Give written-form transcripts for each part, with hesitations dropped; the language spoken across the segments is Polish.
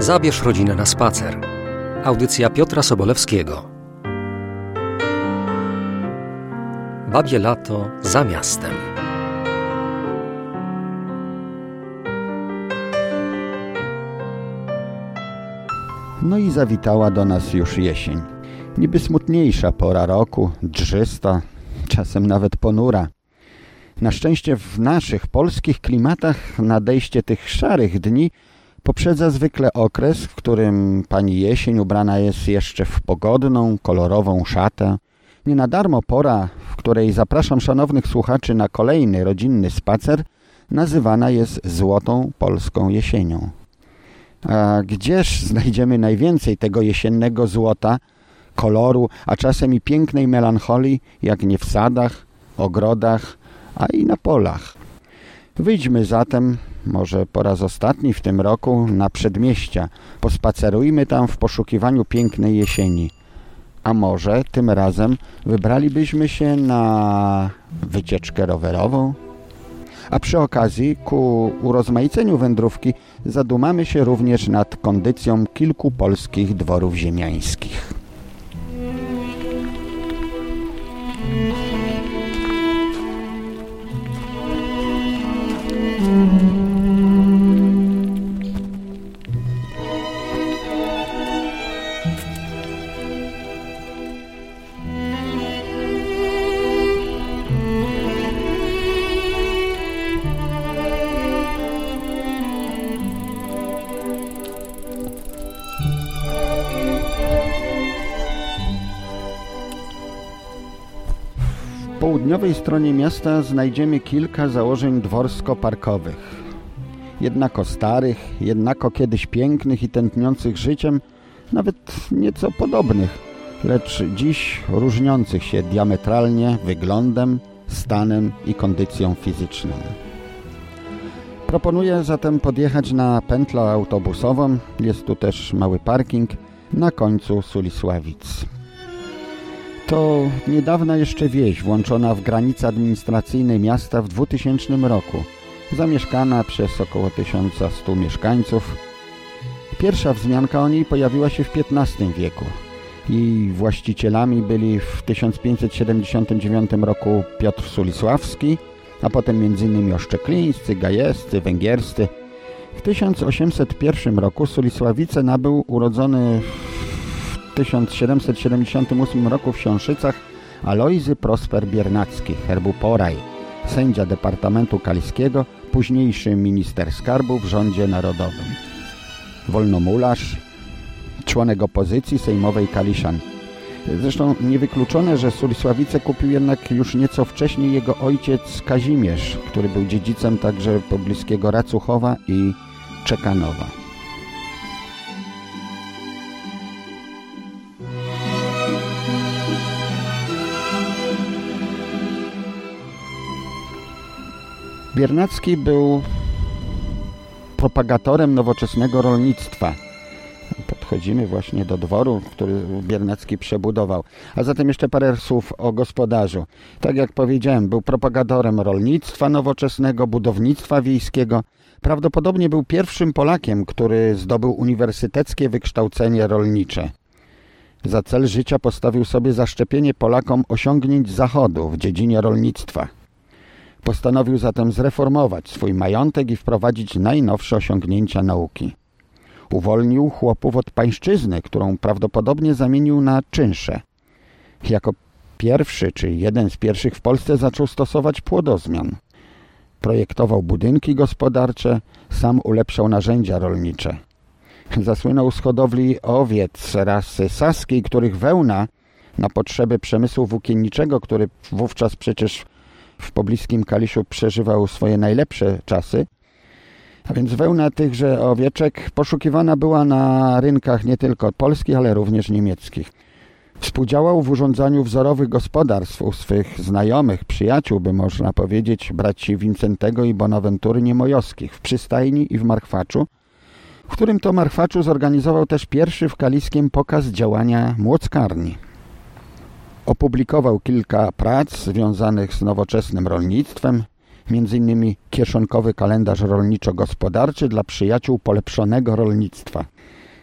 Zabierz rodzinę na spacer. Audycja Piotra Sobolewskiego. Babie lato za miastem. No i zawitała do nas już jesień. Niby smutniejsza pora roku, drżysta, czasem nawet ponura. Na szczęście w naszych polskich klimatach nadejście tych szarych dni poprzedza zwykle okres, w którym pani jesień ubrana jest jeszcze w pogodną, kolorową szatę. Nie na darmo pora, w której zapraszam szanownych słuchaczy na kolejny rodzinny spacer, nazywana jest złotą polską jesienią. A gdzież znajdziemy najwięcej tego jesiennego złota, koloru, a czasem i pięknej melancholii, jak nie w sadach, ogrodach, a i na polach. Wyjdźmy zatem, może po raz ostatni w tym roku, na przedmieścia. Pospacerujmy tam w poszukiwaniu pięknej jesieni. A może tym razem wybralibyśmy się na wycieczkę rowerową? A przy okazji, ku urozmaiceniu wędrówki, zadumamy się również nad kondycją kilku polskich dworów ziemiańskich. Po południowej stronie miasta znajdziemy kilka założeń dworsko-parkowych. Jednako starych, jednako kiedyś pięknych i tętniących życiem, nawet nieco podobnych, lecz dziś różniących się diametralnie wyglądem, stanem i kondycją fizyczną. Proponuję zatem podjechać na pętlę autobusową, jest tu też mały parking, na końcu Sulisławic. To niedawna jeszcze wieś włączona w granice administracyjne miasta w 2000 roku, zamieszkana przez około 1100 mieszkańców. Pierwsza wzmianka o niej pojawiła się w XV wieku. Jej właścicielami byli w 1579 roku Piotr Sulisławski, a potem m.in. oszczeklińscy, gajewscy, węgierscy. W 1801 roku Sulisławice nabył urodzony w 1778 roku w Siąszycach Alojzy Prosper Biernacki, herbu Poraj, sędzia Departamentu Kaliskiego, późniejszy minister skarbu w rządzie narodowym. Wolnomularz, członek opozycji sejmowej Kaliszan. Zresztą niewykluczone, że Sulisławice kupił jednak już nieco wcześniej jego ojciec Kazimierz, który był dziedzicem także pobliskiego Racuchowa i Czekanowa. Biernacki był propagatorem nowoczesnego rolnictwa. Podchodzimy właśnie do dworu, który Biernacki przebudował. A zatem jeszcze parę słów o gospodarzu. Tak jak powiedziałem, był propagatorem rolnictwa nowoczesnego, budownictwa wiejskiego. Prawdopodobnie był pierwszym Polakiem, który zdobył uniwersyteckie wykształcenie rolnicze. Za cel życia postawił sobie zaszczepienie Polakom osiągnięć Zachodu w dziedzinie rolnictwa. Postanowił zatem zreformować swój majątek i wprowadzić najnowsze osiągnięcia nauki. Uwolnił chłopów od pańszczyzny, którą prawdopodobnie zamienił na czynsze. Jako pierwszy, czy jeden z pierwszych w Polsce zaczął stosować płodozmian. Projektował budynki gospodarcze, sam ulepszał narzędzia rolnicze. Zasłynął z hodowli owiec rasy saskiej, których wełna na potrzeby przemysłu włókienniczego, który wówczas przecież w pobliskim Kaliszu przeżywał swoje najlepsze czasy, a więc wełna tychże owieczek poszukiwana była na rynkach nie tylko polskich, ale również niemieckich. Współdziałał w urządzaniu wzorowych gospodarstw u swych znajomych, przyjaciół, by można powiedzieć, braci Wincentego i Bonaventury Niemojowskich w Przystajni i w Marchwaczu, w którym to Marchwaczu zorganizował też pierwszy w Kaliskiem pokaz działania młockarni. Opublikował kilka prac związanych z nowoczesnym rolnictwem, m.in. kieszonkowy kalendarz rolniczo-gospodarczy dla przyjaciół polepszonego rolnictwa.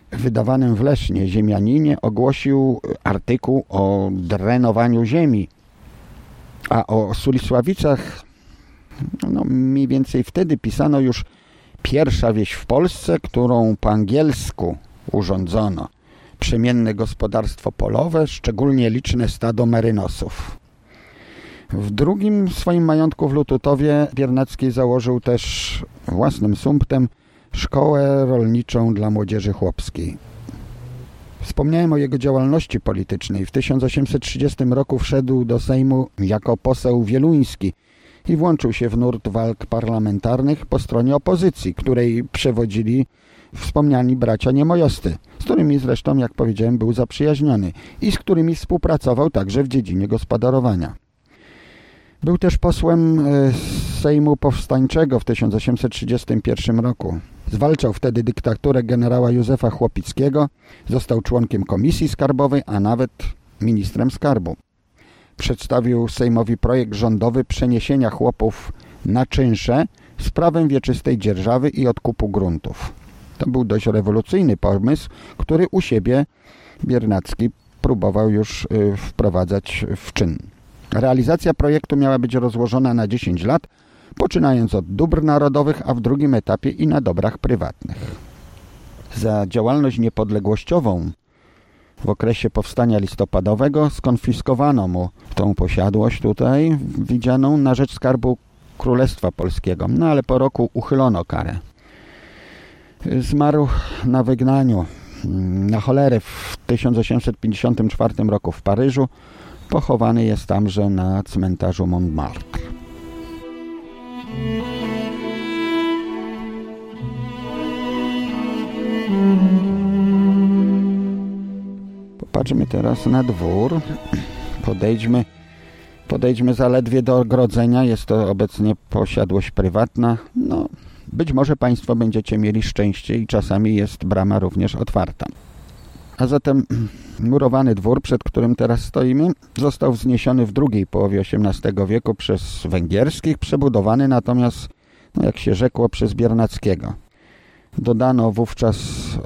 wydawanym w Lesznie Ziemianinie ogłosił artykuł o drenowaniu ziemi. A o Sulisławicach mniej więcej wtedy pisano już pierwsza wieś w Polsce, którą po angielsku urządzono. Przemienne gospodarstwo polowe, szczególnie liczne stado merynosów. W drugim swoim majątku w Lututowie Biernacki założył też własnym sumptem szkołę rolniczą dla młodzieży chłopskiej. Wspomniałem o jego działalności politycznej. W 1830 roku wszedł do Sejmu jako poseł wieluński i włączył się w nurt walk parlamentarnych po stronie opozycji, której przewodzili wspomniani bracia Niemojosty, z którymi zresztą, jak powiedziałem, był zaprzyjaźniony i z którymi współpracował także w dziedzinie gospodarowania. Był też posłem Sejmu Powstańczego w 1831 roku. Zwalczał wtedy dyktaturę generała Józefa Chłopickiego, został członkiem Komisji Skarbowej, a nawet ministrem skarbu. Przedstawił Sejmowi projekt rządowy przeniesienia chłopów na czynsze z prawem wieczystej dzierżawy i odkupu gruntów. To był dość rewolucyjny pomysł, który u siebie Biernacki próbował już wprowadzać w czyn. Realizacja projektu miała być rozłożona na 10 lat, poczynając od dóbr narodowych, a w drugim etapie i na dobrach prywatnych. Za działalność niepodległościową w okresie powstania listopadowego skonfiskowano mu tą posiadłość tutaj widzianą na rzecz Skarbu Królestwa Polskiego, ale po roku uchylono karę. Zmarł na wygnaniu na cholerę w 1854 roku w Paryżu. Pochowany jest tamże na cmentarzu Montmartre. Popatrzmy teraz na dwór. Podejdźmy zaledwie do ogrodzenia. Jest to obecnie posiadłość prywatna. Być może Państwo będziecie mieli szczęście i czasami jest brama również otwarta. A zatem murowany dwór, przed którym teraz stoimy, został wzniesiony w drugiej połowie XVIII wieku przez węgierskich, przebudowany natomiast, jak się rzekło, przez Biernackiego. Dodano wówczas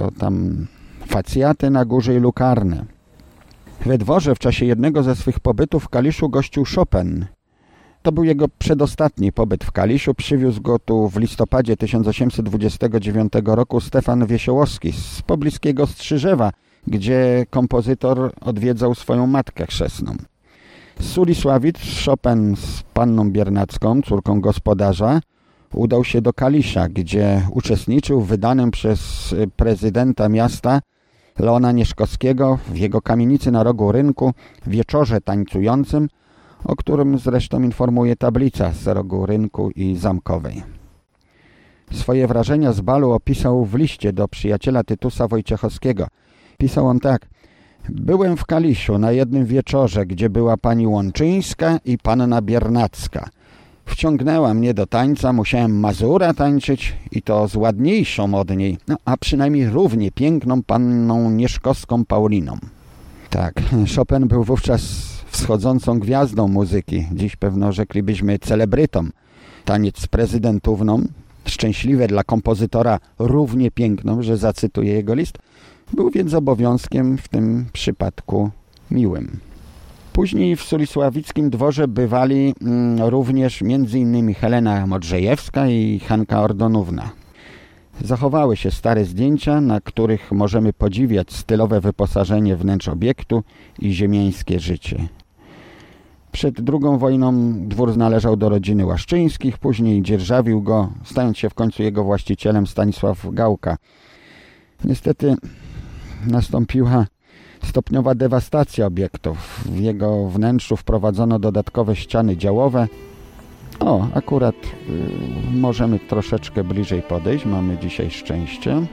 facjaty na górze i lukarny. We dworze w czasie jednego ze swych pobytów w Kaliszu gościł Chopin. To był jego przedostatni pobyt w Kaliszu. Przywiózł go tu w listopadzie 1829 roku Stefan Wiesiołowski z pobliskiego Strzyżewa, gdzie kompozytor odwiedzał swoją matkę chrzestną. Z Sulisławic Chopin z panną Biernacką, córką gospodarza, udał się do Kalisza, gdzie uczestniczył w wydanym przez prezydenta miasta Leona Nieszkowskiego w jego kamienicy na rogu rynku wieczorze tańcującym, o którym zresztą informuje tablica z rogu rynku i zamkowej. Swoje wrażenia z balu opisał w liście do przyjaciela Tytusa Wojciechowskiego. Pisał on tak: byłem w Kaliszu na jednym wieczorze, gdzie była pani Łączyńska i panna Biernacka. Wciągnęła mnie do tańca, musiałem mazura tańczyć i to z ładniejszą od niej, a przynajmniej równie piękną panną Nieszkowską Pauliną. Tak, Chopin był wówczas wschodzącą gwiazdą muzyki. Dziś pewno rzeklibyśmy celebrytą. Taniec z prezydentówną, szczęśliwe dla kompozytora równie piękną, że zacytuję jego list, był więc obowiązkiem w tym przypadku miłym. Później w sulisławickim dworze bywali również m.in. Helena Modrzejewska i Hanka Ordonówna. Zachowały się stare zdjęcia, na których możemy podziwiać stylowe wyposażenie wnętrz obiektu i ziemiańskie życie. Przed II wojną dwór należał do rodziny Łaszczyńskich, później dzierżawił go, stając się w końcu jego właścicielem Stanisław Gałka. Niestety nastąpiła stopniowa dewastacja obiektów. W jego wnętrzu wprowadzono dodatkowe ściany działowe. Akurat możemy troszeczkę bliżej podejść. Mamy dzisiaj szczęście.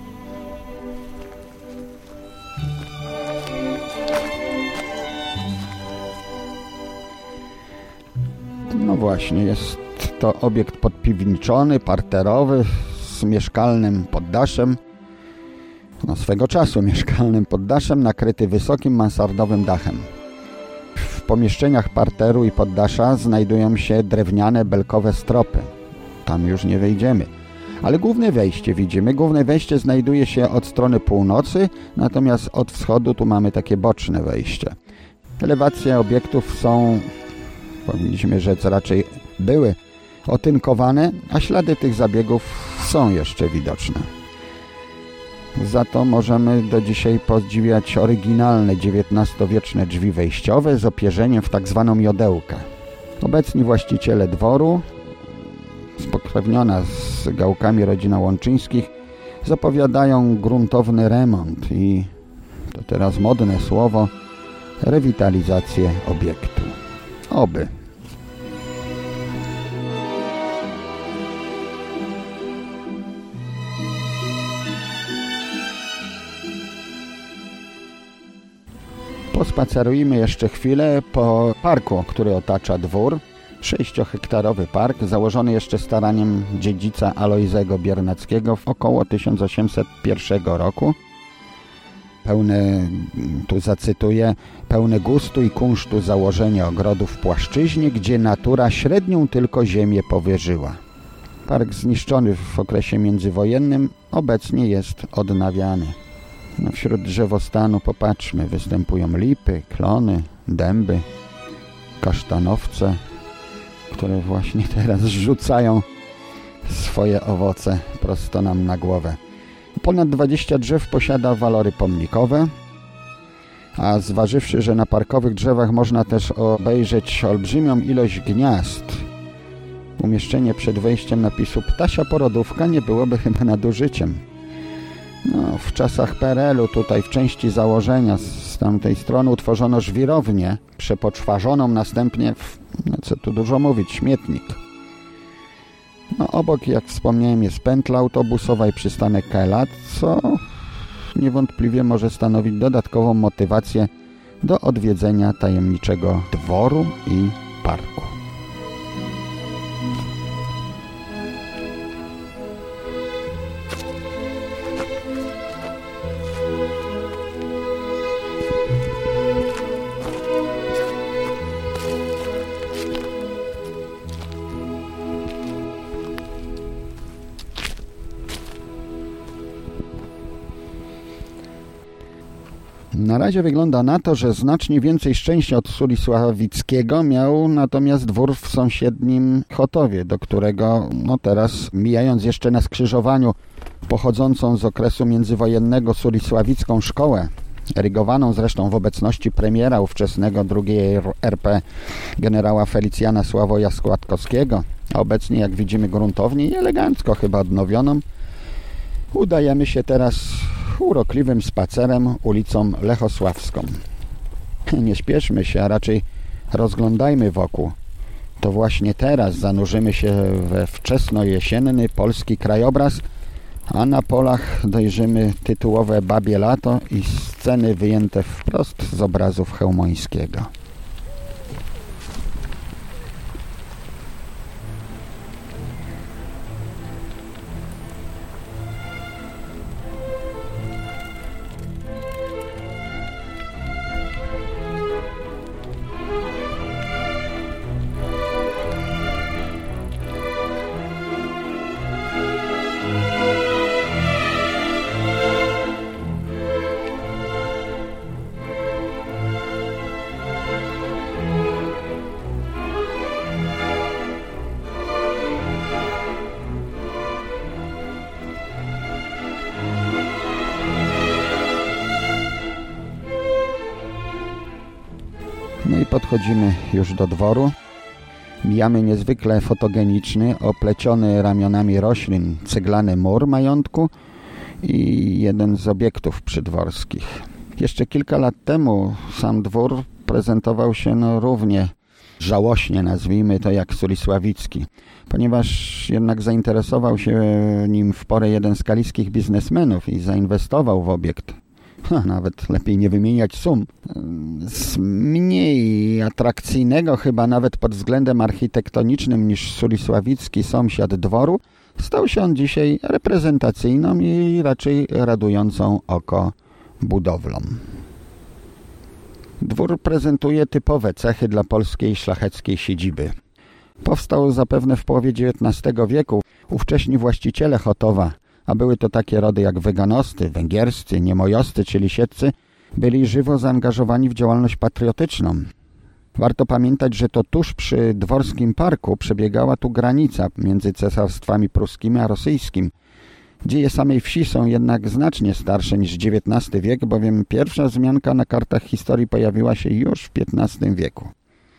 No właśnie, jest to obiekt podpiwniczony, parterowy, z mieszkalnym poddaszem. Swego czasu mieszkalnym poddaszem, nakryty wysokim mansardowym dachem. W pomieszczeniach parteru i poddasza znajdują się drewniane belkowe stropy. Tam już nie wejdziemy. Ale główne wejście widzimy. Główne wejście znajduje się od strony północy, natomiast od wschodu tu mamy takie boczne wejście. Elewacje obiektów są, powinniśmy rzec, raczej były otynkowane, a ślady tych zabiegów są jeszcze widoczne. Za to możemy do dzisiaj podziwiać oryginalne XIX-wieczne drzwi wejściowe z opierzeniem w tak zwaną jodełkę. Obecni właściciele dworu, spokrewniona z Gałkami rodzina Łączyńskich, zapowiadają gruntowny remont i, to teraz modne słowo, rewitalizację obiektu. Oby. Pospacerujmy jeszcze chwilę po parku, który otacza dwór. 6-hektarowy park, założony jeszcze staraniem dziedzica Alojzego Biernackiego w około 1801 roku. Pełne, tu zacytuję, pełne gustu i kunsztu założenie ogrodu w płaszczyźnie, gdzie natura średnią tylko ziemię powierzyła. Park zniszczony w okresie międzywojennym obecnie jest odnawiany. Wśród drzewostanu popatrzmy, występują lipy, klony, dęby, kasztanowce, które właśnie teraz rzucają swoje owoce prosto nam na głowę. Ponad 20 drzew posiada walory pomnikowe, a zważywszy, że na parkowych drzewach można też obejrzeć olbrzymią ilość gniazd, umieszczenie przed wejściem napisu Ptasia Porodówka nie byłoby chyba nadużyciem. No, w czasach PRL-u tutaj w części założenia z tamtej strony utworzono żwirownię, przepoczwarzoną następnie w, no co tu dużo mówić, śmietnik. No, obok, jak wspomniałem, jest pętla autobusowa i przystanek KLA, co niewątpliwie może stanowić dodatkową motywację do odwiedzenia tajemniczego dworu i parku. Na razie wygląda na to, że znacznie więcej szczęścia od Sulisławickiego miał natomiast dwór w sąsiednim Chotowie, do którego teraz, mijając jeszcze na skrzyżowaniu pochodzącą z okresu międzywojennego Sulisławicką szkołę, erygowaną zresztą w obecności premiera ówczesnego II RP generała Felicjana Sławoja Składkowskiego, a obecnie, jak widzimy, gruntownie i elegancko chyba odnowioną, udajemy się teraz urokliwym spacerem ulicą Lechosławską. Nie śpieszmy się, a raczej rozglądajmy wokół. To właśnie teraz zanurzymy się we wczesnojesienny polski krajobraz, a na polach dojrzymy tytułowe Babie Lato i sceny wyjęte wprost z obrazów Chełmońskiego. No i podchodzimy już do dworu. Mijamy niezwykle fotogeniczny, opleciony ramionami roślin ceglany mur majątku i jeden z obiektów przydworskich. Jeszcze kilka lat temu sam dwór prezentował się równie żałośnie, nazwijmy to, jak Sulisławicki, ponieważ jednak zainteresował się nim w porę jeden z kaliskich biznesmenów i zainwestował w obiekt. Nawet lepiej nie wymieniać sum. Z mniej atrakcyjnego chyba nawet pod względem architektonicznym niż Sulisławicki sąsiad dworu stał się on dzisiaj reprezentacyjną i raczej radującą oko budowlą. Dwór prezentuje typowe cechy dla polskiej szlacheckiej siedziby. Powstał zapewne w połowie XIX wieku. Ówcześni właściciele Chotowa, a były to takie rody jak Wyganosty, Węgierscy, Niemojosty czy Lisieccy, byli żywo zaangażowani w działalność patriotyczną. Warto pamiętać, że to tuż przy Dworskim Parku przebiegała tu granica między cesarstwami pruskimi a rosyjskim. Dzieje samej wsi są jednak znacznie starsze niż XIX wiek, bowiem pierwsza wzmianka na kartach historii pojawiła się już w XV wieku.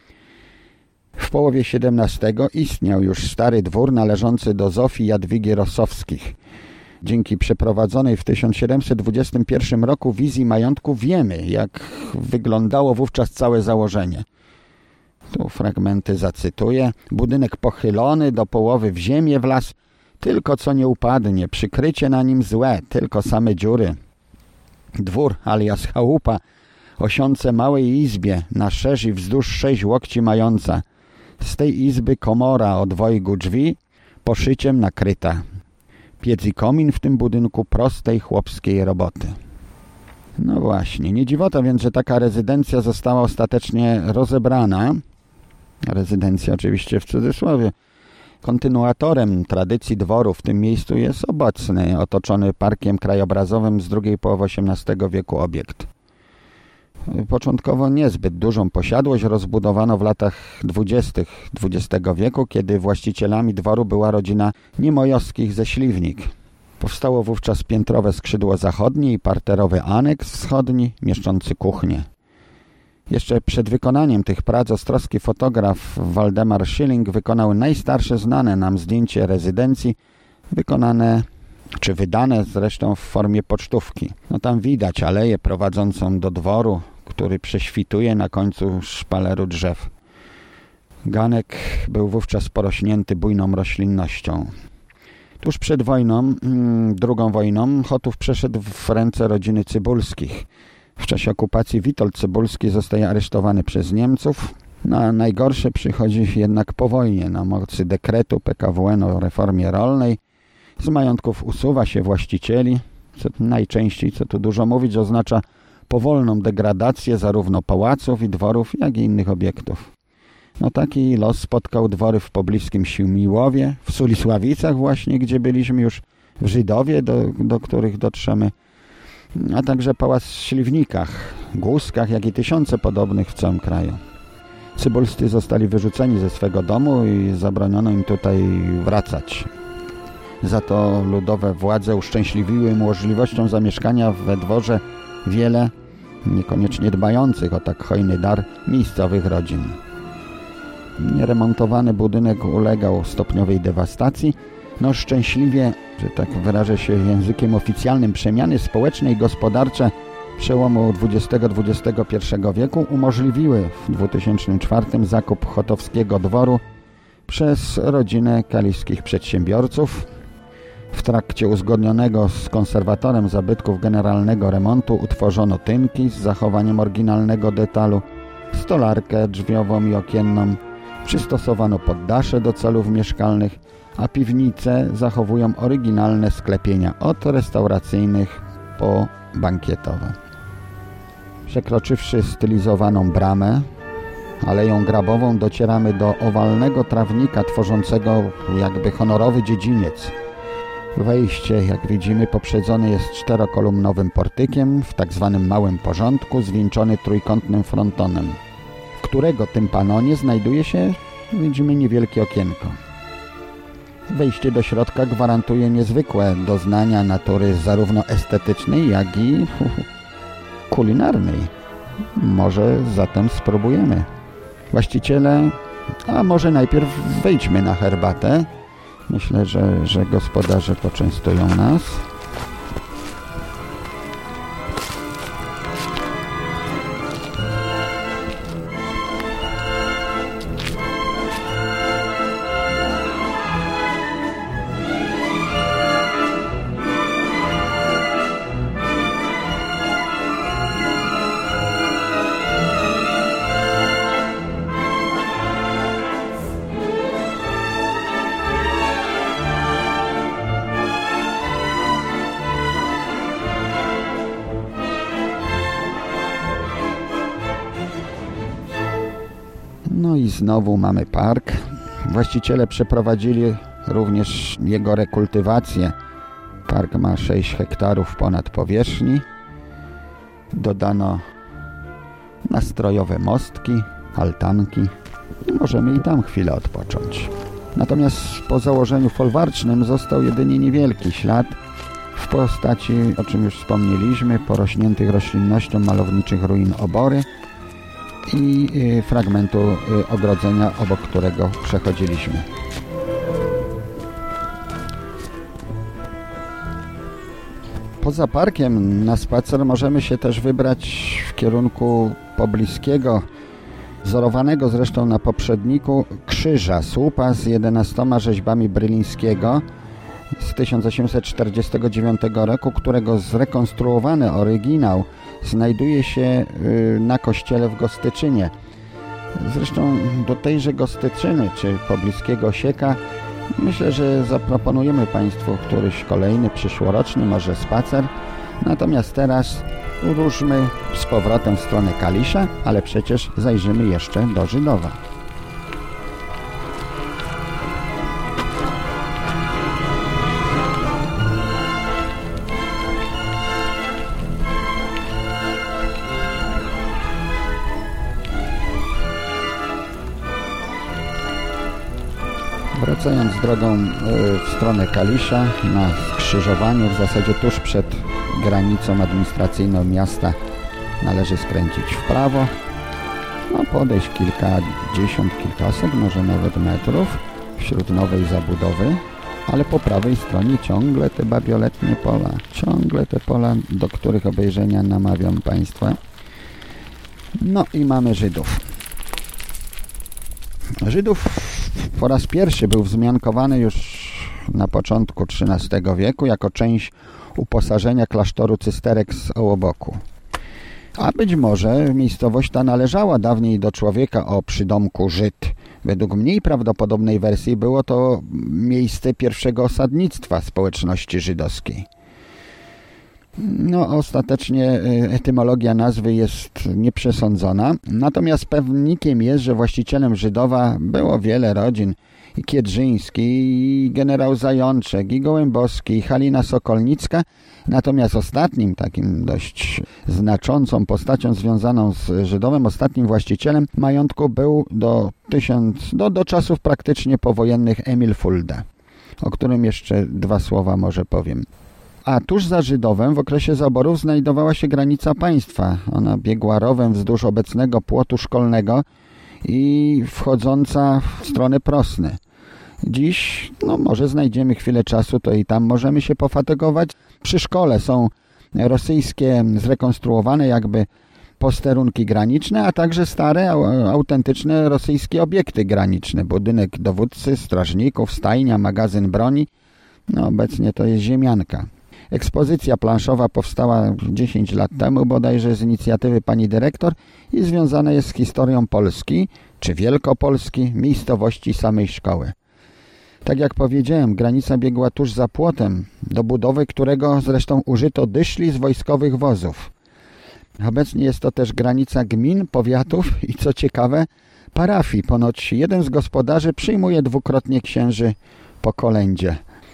W połowie XVII istniał już stary dwór należący do Zofii Jadwigi Rossowskich. Dzięki przeprowadzonej w 1721 roku wizji majątku wiemy, jak wyglądało wówczas całe założenie. Tu fragmenty zacytuję. Budynek pochylony do połowy w ziemię wlazł, tylko co nie upadnie, przykrycie na nim złe, tylko same dziury. Dwór alias chałupa, o siące małej izbie, na szerz i wzdłuż 6 łokci mająca. Z tej izby komora o dwojgu drzwi, poszyciem nakryta. Piec i komin w tym budynku prostej chłopskiej roboty. No właśnie, nie dziwota więc, że taka rezydencja została ostatecznie rozebrana. Rezydencja oczywiście w cudzysłowie. Kontynuatorem tradycji dworu w tym miejscu jest obecny, otoczony parkiem krajobrazowym z drugiej połowy XVIII wieku obiekt. Początkowo niezbyt dużą posiadłość rozbudowano w latach 20. XX wieku, kiedy właścicielami dworu była rodzina Niemojowskich ze Śliwnik. Powstało wówczas piętrowe skrzydło zachodnie i parterowy aneks wschodni, mieszczący kuchnię. Jeszcze przed wykonaniem tych prac ostrowski fotograf Waldemar Schilling wykonał najstarsze znane nam zdjęcie rezydencji, wykonane czy wydane zresztą w formie pocztówki. No tam widać aleję prowadzącą do dworu, który prześwituje na końcu szpaleru drzew. Ganek był wówczas porośnięty bujną roślinnością. Tuż przed wojną, II wojną, Chotów przeszedł w ręce rodziny Cybulskich. W czasie okupacji Witold Cybulski zostaje aresztowany przez Niemców. Na najgorsze przychodzi jednak po wojnie. Na mocy dekretu PKWN o reformie rolnej z majątków usuwa się właścicieli, co najczęściej, co tu dużo mówić, oznacza powolną degradację zarówno pałaców i dworów, jak i innych obiektów. No taki los spotkał dwory w pobliskim Siłmiłowie, w Sulisławicach właśnie, gdzie byliśmy już, w Żydowie, do których dotrzemy, a także pałac w Śliwnikach, Głuskach, jak i tysiące podobnych w całym kraju. Cybulscy zostali wyrzuceni ze swego domu i zabroniono im tutaj wracać. Za to ludowe władze uszczęśliwiły możliwością zamieszkania we dworze wiele niekoniecznie dbających o tak hojny dar miejscowych rodzin. Nieremontowany budynek ulegał stopniowej dewastacji. No szczęśliwie, że tak wyrażę się językiem oficjalnym, przemiany społeczne i gospodarcze przełomu XX-XXI wieku umożliwiły w 2004 zakup chotowskiego dworu przez rodzinę kaliskich przedsiębiorców. W trakcie uzgodnionego z konserwatorem zabytków generalnego remontu utworzono tynki z zachowaniem oryginalnego detalu, stolarkę drzwiową i okienną, przystosowano poddasze do celów mieszkalnych, a piwnice zachowują oryginalne sklepienia od restauracyjnych po bankietowe. Przekroczywszy stylizowaną bramę, aleją grabową, docieramy do owalnego trawnika tworzącego jakby honorowy dziedziniec. Wejście, jak widzimy, poprzedzone jest 4-kolumnowym portykiem w tak zwanym małym porządku, zwieńczony trójkątnym frontonem, w którego tympanonie znajduje się, widzimy, niewielkie okienko. Wejście do środka gwarantuje niezwykłe doznania natury zarówno estetycznej, jak i kulinarnej. Może zatem spróbujemy. Właściciele, a może najpierw wejdźmy na herbatę. Myślę, że gospodarze poczęstują nas. No i znowu mamy park. Właściciele przeprowadzili również jego rekultywację. Park ma 6 hektarów ponad powierzchni. Dodano nastrojowe mostki, altanki. Możemy i tam chwilę odpocząć. Natomiast po założeniu folwarcznym został jedynie niewielki ślad w postaci, o czym już wspomnieliśmy, porośniętych roślinnością malowniczych ruin obory i fragmentu ogrodzenia, obok którego przechodziliśmy. Poza parkiem na spacer możemy się też wybrać w kierunku pobliskiego, wzorowanego zresztą na poprzedniku krzyża, słupa z 11 rzeźbami Brylińskiego z 1849 roku, którego zrekonstruowany oryginał znajduje się na kościele w Gostyczynie. Zresztą do tejże Gostyczyny czy pobliskiego Sieka myślę, że zaproponujemy Państwu któryś kolejny, przyszłoroczny, może spacer. Natomiast teraz ruszmy z powrotem w stronę Kalisza, ale przecież zajrzymy jeszcze do Żydowa. Wracając drogą w stronę Kalisza, na skrzyżowaniu, w zasadzie tuż przed granicą administracyjną miasta, należy skręcić w prawo, podejść kilkaset, może nawet metrów wśród nowej zabudowy, ale po prawej stronie ciągle te babioletnie pola, ciągle te pola, do których obejrzenia namawiam Państwa. No i mamy Żydów. Żydów po raz pierwszy był wzmiankowany już na początku XIII wieku jako część uposażenia klasztoru cysterek z Ołoboku. A być może miejscowość ta należała dawniej do człowieka o przydomku Żyd. Według mniej prawdopodobnej wersji było to miejsce pierwszego osadnictwa społeczności żydowskiej. Ostatecznie etymologia nazwy jest nieprzesądzona, natomiast pewnikiem jest, że właścicielem Żydowa było wiele rodzin, i Kiedrzyński, i generał Zajączek, i Gołębowski, i Halina Sokolnicka, natomiast ostatnim, takim dość znaczącą postacią związaną z Żydowem, ostatnim właścicielem majątku był do czasów praktycznie powojennych Emil Fulda, o którym jeszcze 2 słowa może powiem. A tuż za Żydowem w okresie zaborów znajdowała się granica państwa. Ona biegła rowem wzdłuż obecnego płotu szkolnego i wchodząca w stronę Prosny. Dziś, może znajdziemy chwilę czasu, to i tam możemy się pofatygować. Przy szkole są rosyjskie, zrekonstruowane jakby posterunki graniczne, a także stare, autentyczne rosyjskie obiekty graniczne. Budynek dowódcy, strażników, stajnia, magazyn broni. Obecnie to jest ziemianka. Ekspozycja planszowa powstała 10 lat temu bodajże z inicjatywy pani dyrektor i związana jest z historią Polski, czy Wielkopolski, miejscowości samej szkoły. Tak jak powiedziałem, granica biegła tuż za płotem, do budowy którego zresztą użyto dyszli z wojskowych wozów. Obecnie jest to też granica gmin, powiatów i co ciekawe parafii. Ponoć jeden z gospodarzy przyjmuje 2-krotnie księży po kolędzie.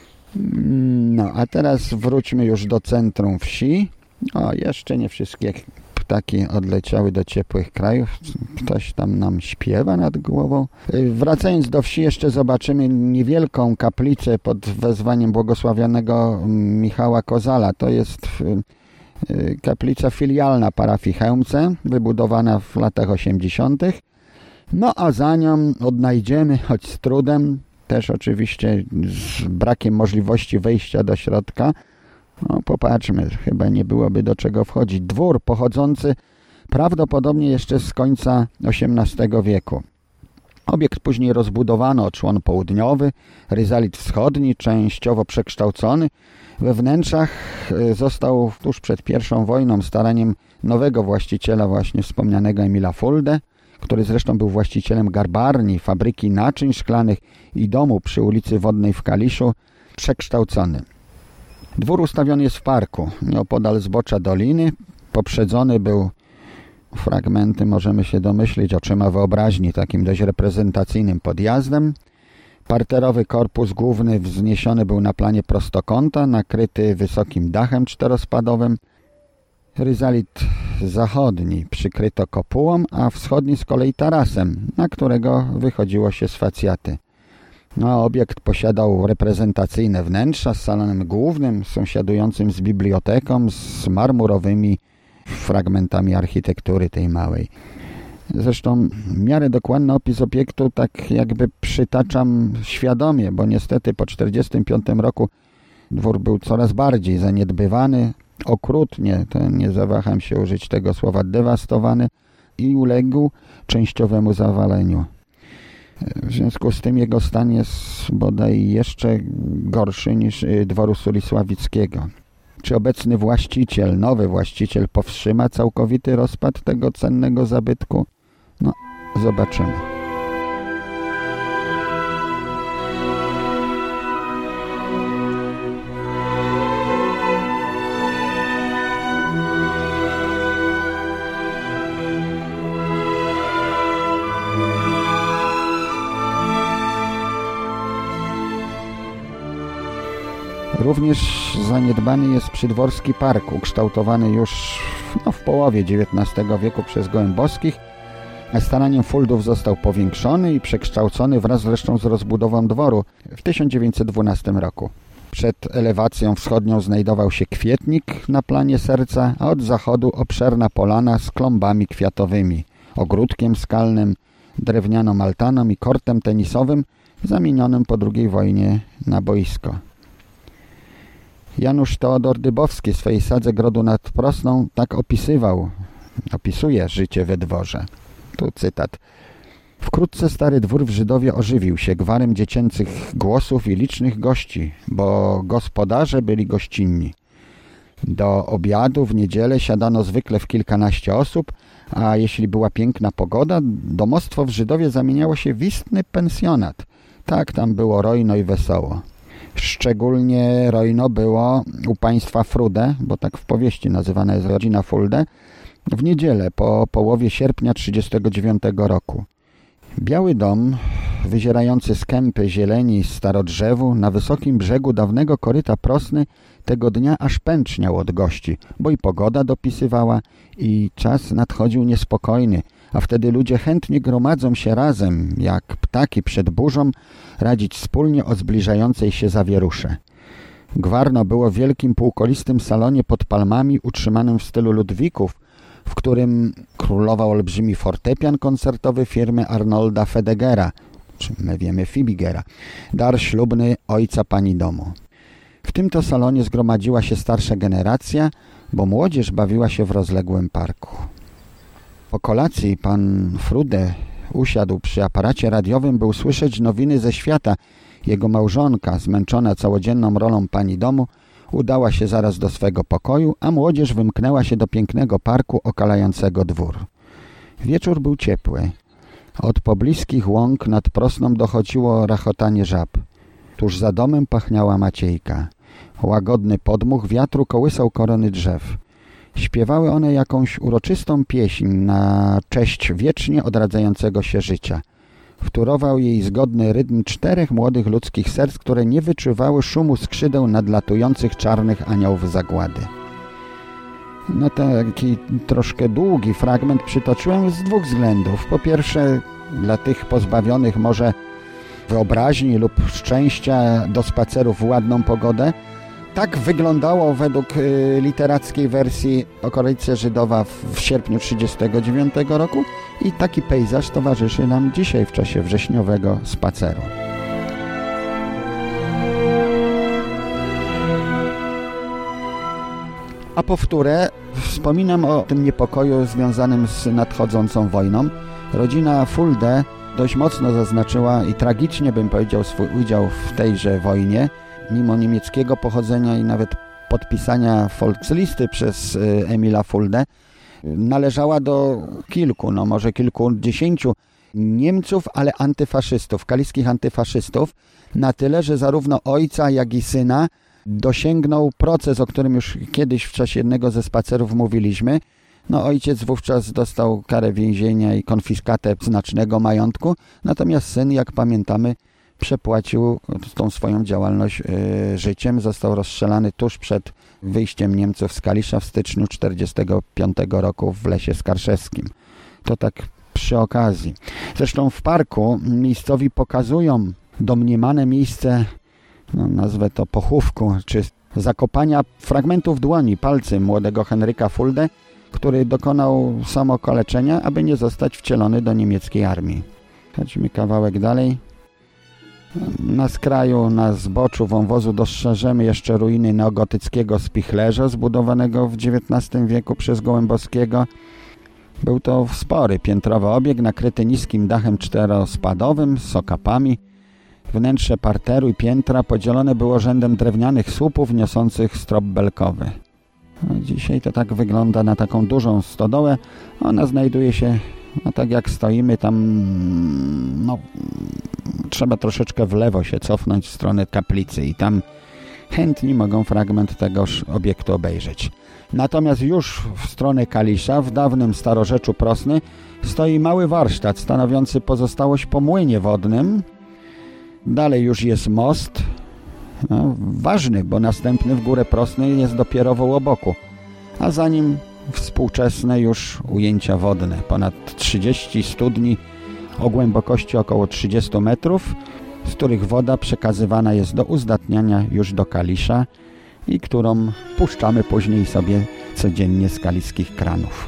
A teraz wróćmy już do centrum wsi. Jeszcze nie wszystkie ptaki odleciały do ciepłych krajów. Ktoś tam nam śpiewa nad głową. Wracając do wsi, jeszcze zobaczymy niewielką kaplicę pod wezwaniem błogosławionego Michała Kozala. To jest kaplica filialna parafii Chełmce, wybudowana w latach 80. A za nią odnajdziemy, choć z trudem, też oczywiście z brakiem możliwości wejścia do środka. Popatrzmy, chyba nie byłoby do czego wchodzić. Dwór pochodzący prawdopodobnie jeszcze z końca XVIII wieku. Obiekt później rozbudowano o człon południowy, ryzalit wschodni, częściowo przekształcony. We wnętrzach został tuż przed I wojną staraniem nowego właściciela, właśnie wspomnianego Emila Fulde, który zresztą był właścicielem garbarni, fabryki naczyń szklanych i domu przy ulicy Wodnej w Kaliszu, przekształcony. Dwór ustawiony jest w parku, nieopodal zbocza doliny. Poprzedzony był, fragmenty możemy się domyślić, oczyma wyobraźni, takim dość reprezentacyjnym podjazdem. Parterowy korpus główny wzniesiony był na planie prostokąta, nakryty wysokim dachem czterospadowym. Ryzalit zachodni przykryto kopułą, a wschodni z kolei tarasem, na którego wychodziło się z facjaty. Obiekt posiadał reprezentacyjne wnętrza z salonem głównym, sąsiadującym z biblioteką, z marmurowymi fragmentami architektury tej małej. Zresztą w miarę dokładny opis obiektu tak jakby przytaczam świadomie, bo niestety po 1945 roku dwór był coraz bardziej zaniedbywany, okrutnie, to nie zawaham się użyć tego słowa, dewastowany i uległ częściowemu zawaleniu. W związku z tym jego stan jest bodaj jeszcze gorszy niż dworu Sulisławickiego. Czy obecny właściciel, nowy właściciel powstrzyma całkowity rozpad tego cennego zabytku? Zobaczymy. Również zaniedbany jest przydworski park, ukształtowany już w połowie XIX wieku przez Gołębowskich. Staraniem Fuldów został powiększony i przekształcony wraz zresztą z rozbudową dworu w 1912 roku. Przed elewacją wschodnią znajdował się kwietnik na planie serca, a od zachodu obszerna polana z klombami kwiatowymi, ogródkiem skalnym, drewnianą altaną i kortem tenisowym zamienionym po II wojnie na boisko. Janusz Teodor Dybowski w swojej Sadze Grodu nad Prosną tak opisuje życie we dworze. Tu cytat. Wkrótce stary dwór w Żydowie ożywił się gwarem dziecięcych głosów i licznych gości, bo gospodarze byli gościnni. Do obiadu w niedzielę siadano zwykle w kilkanaście osób, a jeśli była piękna pogoda, domostwo w Żydowie zamieniało się w istny pensjonat. Tak tam było rojno i wesoło. Szczególnie rojno było u państwa Frude, bo tak w powieści nazywana jest rodzina Fulde, w niedzielę po połowie sierpnia 1939 roku. Biały dom, wyzierający z kępy zieleni starodrzewu, na wysokim brzegu dawnego koryta Prosny, tego dnia aż pęczniał od gości, bo i pogoda dopisywała i czas nadchodził niespokojny, a wtedy ludzie chętnie gromadzą się razem, jak ptaki przed burzą, radzić wspólnie o zbliżającej się zawierusze. Gwarno było w wielkim półkolistym salonie pod palmami utrzymanym w stylu Ludwików, w którym królował olbrzymi fortepian koncertowy firmy Arnolda Fedegera, czy my wiemy Fibigera, dar ślubny ojca pani domu. W tym to salonie zgromadziła się starsza generacja, bo młodzież bawiła się w rozległym parku. Po kolacji pan Frude usiadł przy aparacie radiowym, by usłyszeć nowiny ze świata. Jego małżonka, zmęczona całodzienną rolą pani domu, udała się zaraz do swego pokoju, a młodzież wymknęła się do pięknego parku okalającego dwór. Wieczór był ciepły. Od pobliskich łąk nad Prosną dochodziło rachotanie żab. Tuż za domem pachniała maciejka. Łagodny podmuch wiatru kołysał korony drzew. Śpiewały one jakąś uroczystą pieśń na cześć wiecznie odradzającego się życia. Wtórował jej zgodny rytm 4 młodych ludzkich serc, które nie wyczuwały szumu skrzydeł nadlatujących czarnych aniołów zagłady. Taki troszkę długi fragment przytoczyłem z 2 względów. Po pierwsze, dla tych pozbawionych może wyobraźni lub szczęścia do spacerów w ładną pogodę. Tak wyglądało według literackiej wersji okolice Żydowa w sierpniu 1939 roku i taki pejzaż towarzyszy nam dzisiaj w czasie wrześniowego spaceru. A powtórę wspominam o tym niepokoju związanym z nadchodzącą wojną. Rodzina Fulde dość mocno zaznaczyła i tragicznie bym powiedział swój udział w tejże wojnie. Mimo niemieckiego pochodzenia i nawet podpisania Volkslisty przez Emila Fulde, należała do kilku, może kilkudziesięciu Niemców, ale antyfaszystów, kaliskich antyfaszystów, na tyle, że zarówno ojca, jak i syna dosięgnął proces, o którym już kiedyś w czasie jednego ze spacerów mówiliśmy. Ojciec wówczas dostał karę więzienia i konfiskatę znacznego majątku, natomiast syn, jak pamiętamy, przepłacił tą swoją działalność życiem. Został rozstrzelany tuż przed wyjściem Niemców z Kalisza w styczniu 1945 roku w Lesie Skarszewskim. To tak przy okazji. Zresztą w parku miejscowi pokazują domniemane miejsce, nazwę to pochówku, czy zakopania fragmentów dłoni, palcy młodego Henryka Fulde, który dokonał samookaleczenia, aby nie zostać wcielony do niemieckiej armii. Chodźmy kawałek dalej. Na skraju, na zboczu wąwozu dostrzeżemy jeszcze ruiny neogotyckiego spichlerza zbudowanego w XIX wieku przez Gołębowskiego. Był to spory piętrowy obiekt nakryty niskim dachem czterospadowym z okapami. Wnętrze parteru i piętra podzielone było rzędem drewnianych słupów niosących strop belkowy. Dzisiaj to tak wygląda na taką dużą stodołę. Ona znajduje się, tak jak stoimy tam, trzeba troszeczkę w lewo się cofnąć w stronę kaplicy i tam chętni mogą fragment tegoż obiektu obejrzeć. Natomiast już w stronę Kalisza, w dawnym starorzeczu Prosny, stoi mały warsztat stanowiący pozostałość po młynie wodnym. Dalej już jest most, ważny, bo następny w górę Prosnej jest dopiero w Ołoboku, a za nim współczesne już ujęcia wodne. Ponad 30 studni o głębokości około 30 metrów, z których woda przekazywana jest do uzdatniania już do Kalisza i którą puszczamy później sobie codziennie z kaliskich kranów.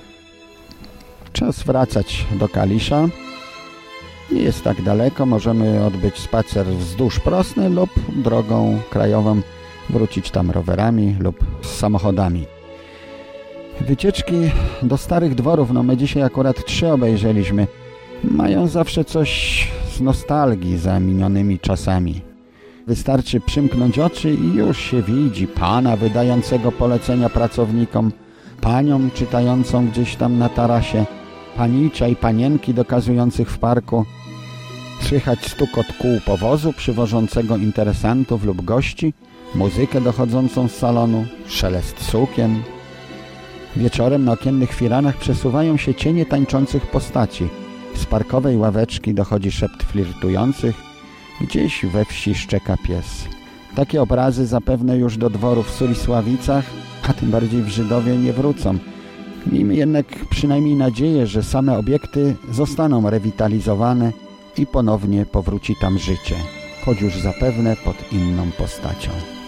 Czas wracać do Kalisza. Nie jest tak daleko, możemy odbyć spacer wzdłuż Prosny lub drogą krajową, wrócić tam rowerami lub samochodami. Wycieczki do starych dworów, my dzisiaj akurat 3 obejrzeliśmy, mają zawsze coś z nostalgii za minionymi czasami. Wystarczy przymknąć oczy i już się widzi pana wydającego polecenia pracownikom, panią czytającą gdzieś tam na tarasie, panicza i panienki dokazujących w parku. Słychać stukot kół powozu przywożącego interesantów lub gości, muzykę dochodzącą z salonu, szelest sukien. Wieczorem na okiennych firanach przesuwają się cienie tańczących postaci. Z parkowej ławeczki dochodzi szept flirtujących. Gdzieś we wsi szczeka pies. Takie obrazy zapewne już do dworów w Sulisławicach, a tym bardziej w Żydowie, nie wrócą. Miejmy jednak przynajmniej nadzieję, że same obiekty zostaną rewitalizowane i ponownie powróci tam życie, choć już zapewne pod inną postacią.